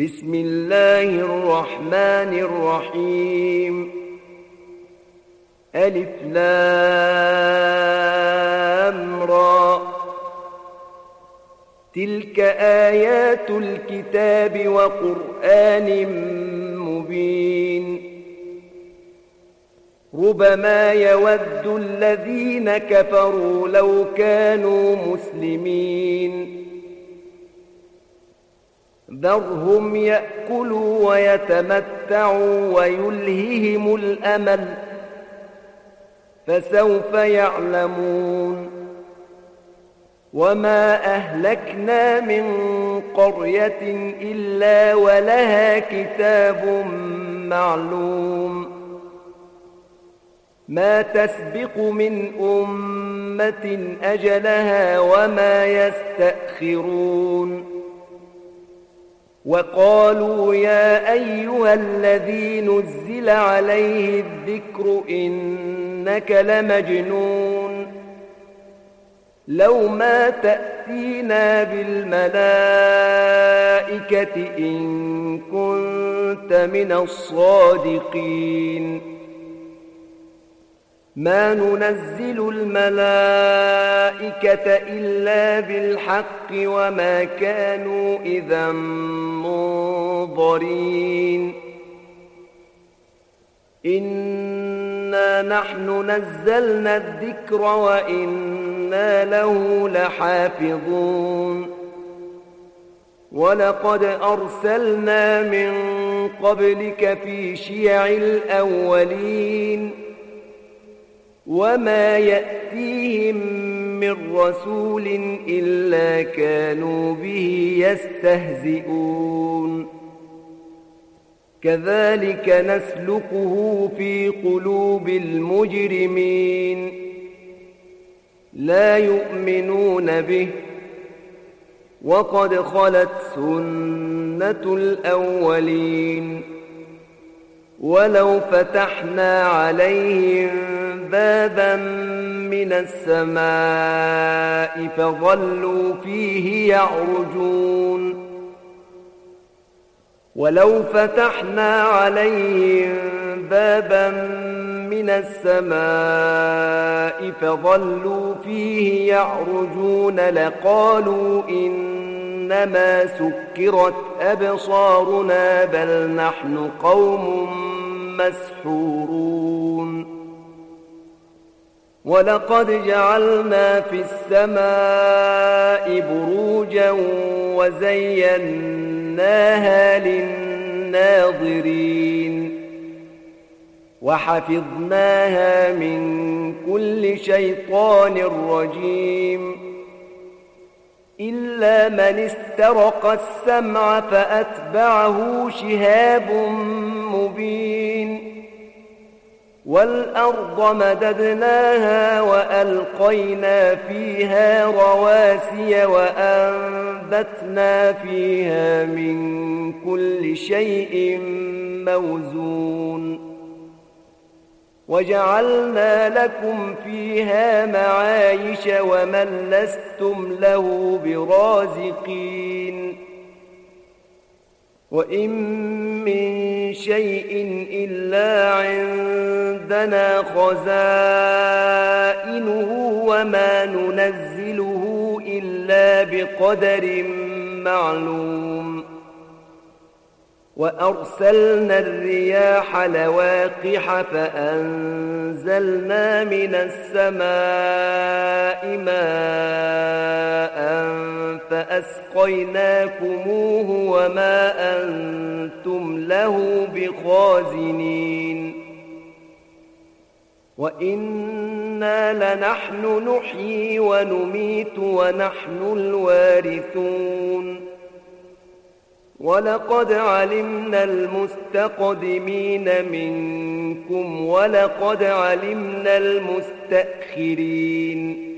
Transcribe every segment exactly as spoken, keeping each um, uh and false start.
بسم الله الرحمن الرحيم. ألف لام را. تلك آيات الكتاب وقرآن مبين. ربما يود الذين كفروا لو كانوا مسلمين. ذرهم يأكلوا ويتمتعوا ويلههم الأمل، فسوف يعلمون. وما أهلكنا من قرية إلا ولها كتاب معلوم. ما تسبق من أمة أجلها وما يستأخرون. وقالوا يا أيها الذي نزل عليه الذكر إنك لمجنون. لو ما تأتينا بالملائكة إن كنت من الصادقين. ما ننزل الملائكة إلا بالحق وما كانوا إذا منظرين. إنا نحن نزلنا الذكر وإنا له لحافظون. ولقد أرسلنا من قبلك في شيع الأولين. وما يأتيهم من رسول إلا كانوا به يستهزئون. كذلك نسلكه في قلوب المجرمين. لا يؤمنون به وقد خلت سنة الأولين. ولو فتحنا عليهم بابا من السماء فظلوا فيه يعرجون. ولو فتحنا عليهم بابا من السماء فظلوا فيه يعرجون لقالوا إنما سكرت أبصارنا بل نحن قوم مسحورون. ولقد جعلنا في السماء بروجا وزيناها للناظرين. وحفظناها من كل شيطان رجيم. إلا من استرق السمع فأتبعه شهاب مبين. والأرض مددناها وألقينا فيها رواسي وأنبتنا فيها من كل شيء موزون. وجعلنا لكم فيها معايش ومن لستم له برازقين. وإن من شيء إلا عندنا خزائنه وما ننزله إلا بقدر معلوم. وأرسلنا الرياح لواقح فأنزلنا من السماء ماء فأسقيناكموه وما أنتم له بخازنين. وإنا لنحن نحيي ونميت ونحن الوارثون. ولقد علمنا المستقدمين منكم ولقد علمنا المستأخرين.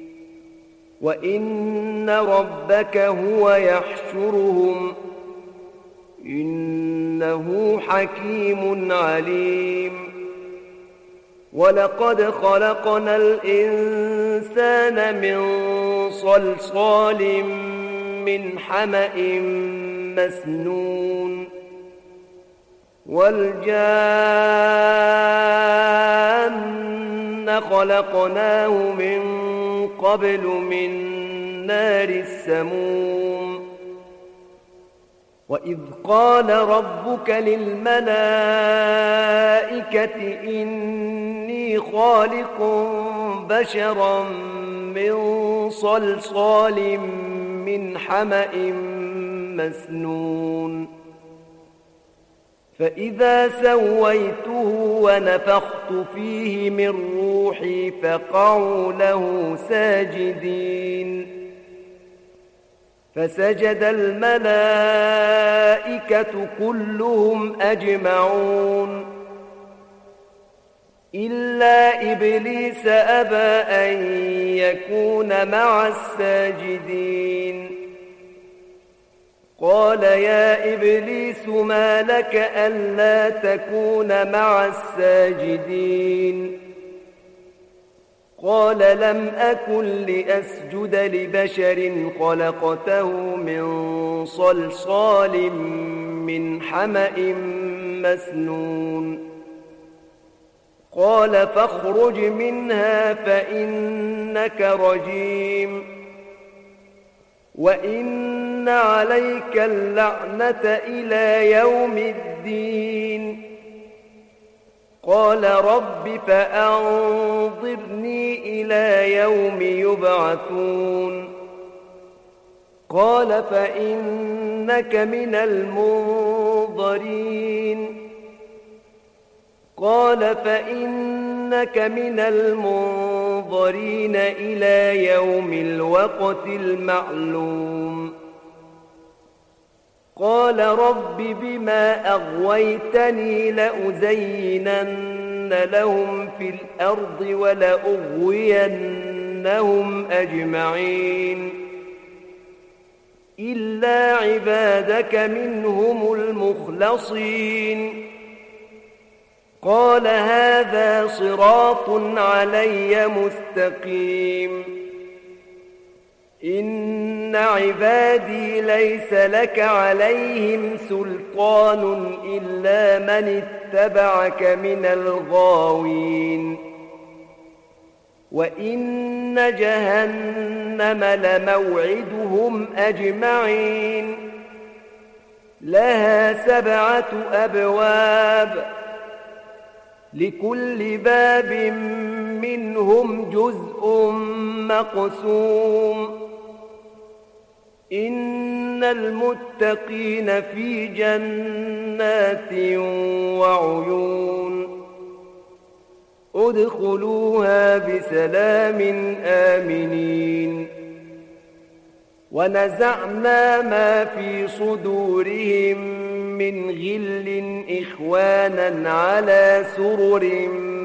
وإن ربك هو يحشرهم إنه حكيم عليم. ولقد خلقنا الإنسان من صلصال من حمأ مسنون والجان خلقناه من قبل من نار السموم وإذ قال ربك للملائكة إني خالق بشرا من صلصال من حمأ مسنون فإذا سويته ونفخت فيه من روحي فقعوا له ساجدين فسجد الملائكة كلهم أجمعون إلا إبليس أبى أن يكون مع الساجدين قال يا إبليس ما لك ألا تكون مع الساجدين قال لم أكن لأسجد لبشر خلقته من صلصال من حمأ مسنون قال فاخرج منها فإنك رجيم وإن عليك اللعنة إلى يوم الدين قال رب فأنظرني إلى يوم يبعثون قال فإنك من المنظرين قال فإنك من المنظرين إلى يوم الوقت المعلوم قال رب بما أغويتني لأزينن لهم في الأرض ولأغوينهم أجمعين إلا عبادك منهم المخلصين قال هذا صراط علي مستقيم إن عبادي ليس لك عليهم سلطان إلا من اتبعك من الغاوين وإن جهنم لموعدهم أجمعين لها سبعة أبواب لكل باب منهم جزء مقسوم إن المتقين في جنات وعيون ادخلوها بسلام آمنين ونزعنا ما في صدورهم من غل إخوانا على سرر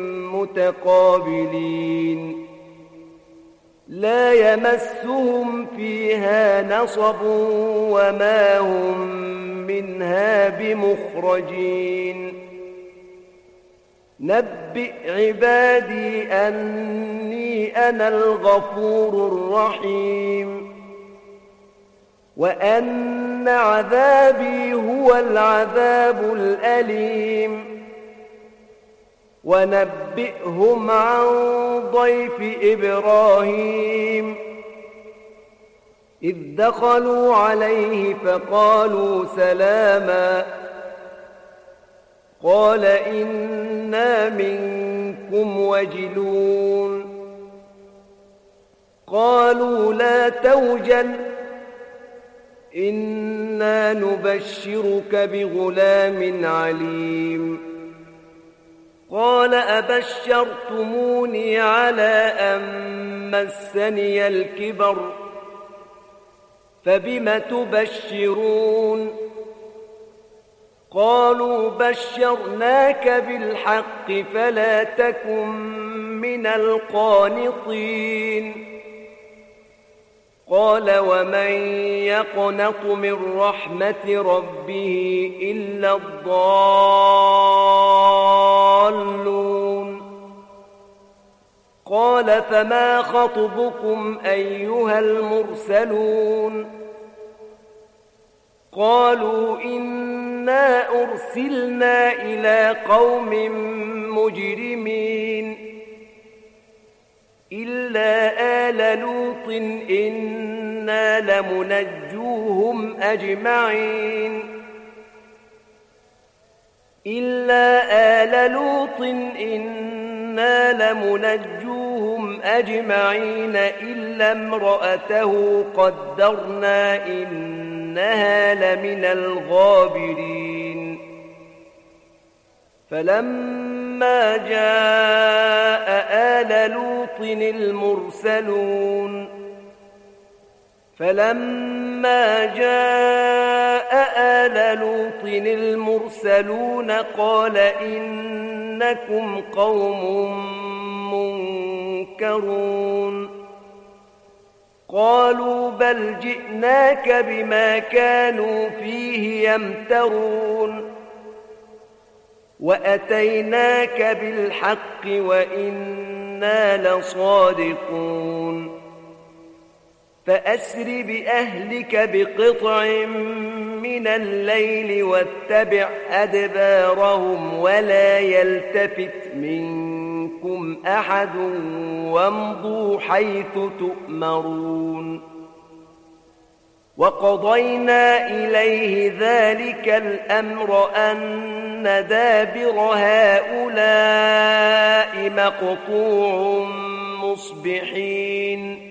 متقابلين لا يمسهم فيها نصب وما هم منها بمخرجين نبئ عبادي أني أنا الغفور الرحيم وأن عذابي هو العذاب الأليم ونبئهم عن ضيف إبراهيم إذ دخلوا عليه فقالوا سلاما قال إنا منكم وجلون قالوا لا توجل إنا نبشرك بغلام عليم قال أبشرتموني على أن مسني الكبر فبم تبشرون قالوا بشرناك بالحق فلا تكن من القانطين قال ومن يقنط من رحمة ربه إلا الضالون قال فما خطبكم أيها المرسلون قالوا إنا أرسلنا إلى قوم مجرمين إلا آل لوط إنا لمنجوهم أجمعين إلا آل لوط إنا لمنجوهم أجمعين إلا امرأته قدرنا إنها لمن الغابرين فلما جاء آل لوط المرسلون فلما جاء آل لوط المرسلون قال إنكم قوم منكرون قالوا بل جئناك بما كانوا فيه يمترون وأتيناك بالحق وإنا لصادقون فأسر بأهلك بقطع من الليل واتبع أدبارهم ولا يلتفت منكم أحد وامضوا حيث تؤمرون وقضينا إليه ذلك الأمر أن دابر هؤلاء مقطوع مصبحين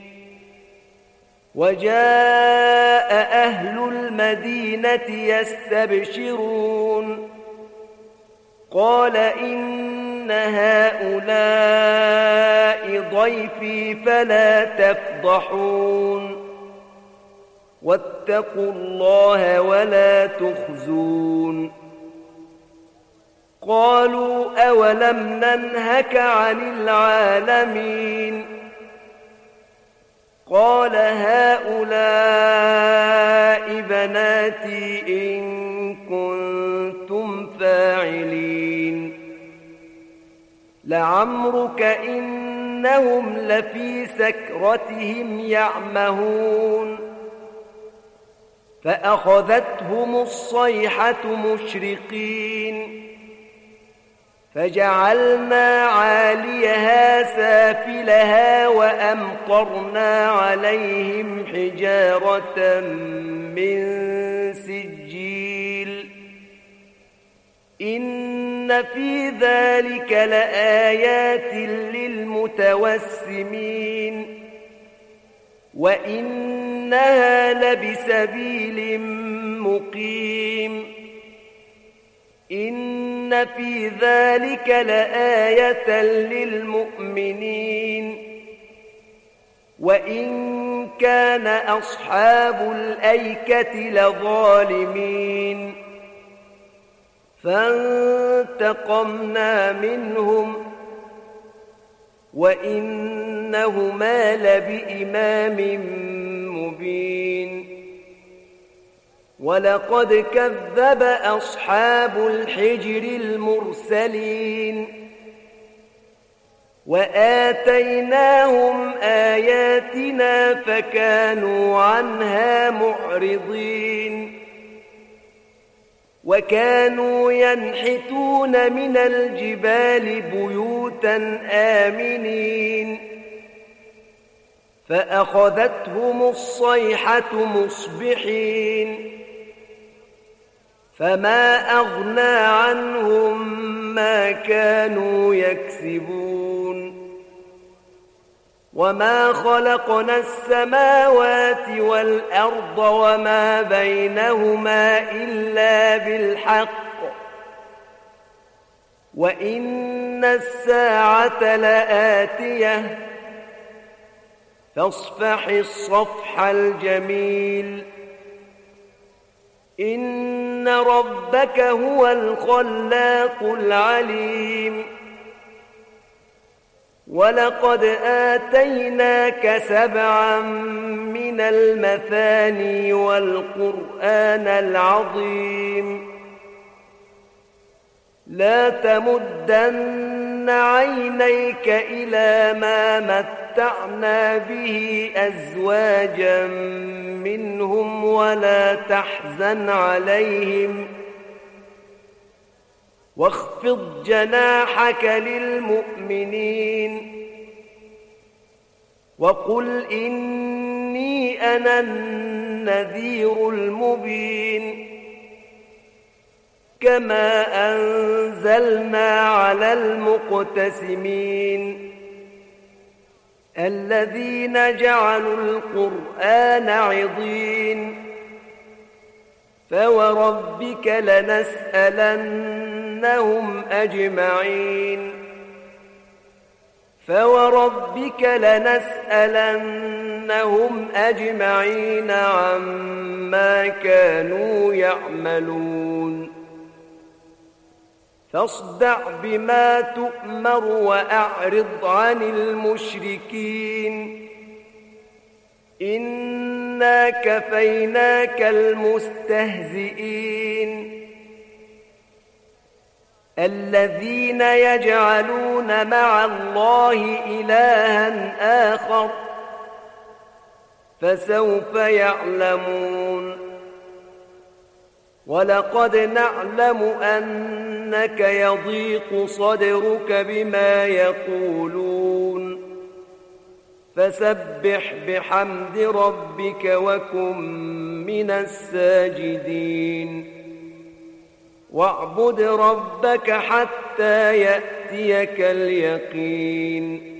وجاء أهل المدينة يستبشرون قال إن هؤلاء ضيفي فلا تفضحون واتقوا الله ولا تخزون قالوا أولم ننهك عن العالمين قال هؤلاء بناتي إن كنتم فاعلين لعمرك إنهم لفي سكرتهم يعمهون فأخذتهم الصيحة مشرقين فجعلنا عاليها سافلها وأمطرنا عليهم حجارة من سجيل إن في ذلك لآيات للمتوسمين وإنها لبسبيل مقيم إن في ذلك لآية للمؤمنين وإن كان أصحاب الأيكة لظالمين فانتقمنا منهم وإنهما لبإمام مبين ولقد كذب أصحاب الحجر المرسلين وآتيناهم آياتنا فكانوا عنها معرضين وكانوا ينحتون من الجبال بيوتا آمنين فأخذتهم الصيحة مصبحين فما أغنى عنهم ما كانوا يكسبون وما خلقنا السماوات والأرض وما بينهما إلا بالحق وإن الساعة لآتية فاصفح الصفح الجميل إن ربك هو الخلاق العليم ولقد آتيناك سبعا من المثاني والقرآن العظيم لا تمدن تمدن عينيك إلى ما متعنا به أزواجا منهم ولا تحزن عليهم واخفض جناحك للمؤمنين وقل إني أنا النذير المبين كما أنزلنا على المقتسمين الذين جعلوا القرآن عضين فوربك لنسألنهم أجمعين فوربك لنسألنهم أجمعين عما كانوا يعملون فاصدع بما تؤمر وأعرض عن المشركين إنا كفيناك المستهزئين الذين يجعلون مع الله إلها آخر فسوف يعلمون ولقد نعلم أنك يضيق صدرك بما يقولون فسبح بحمد ربك وكن من الساجدين واعبد ربك حتى يأتيك اليقين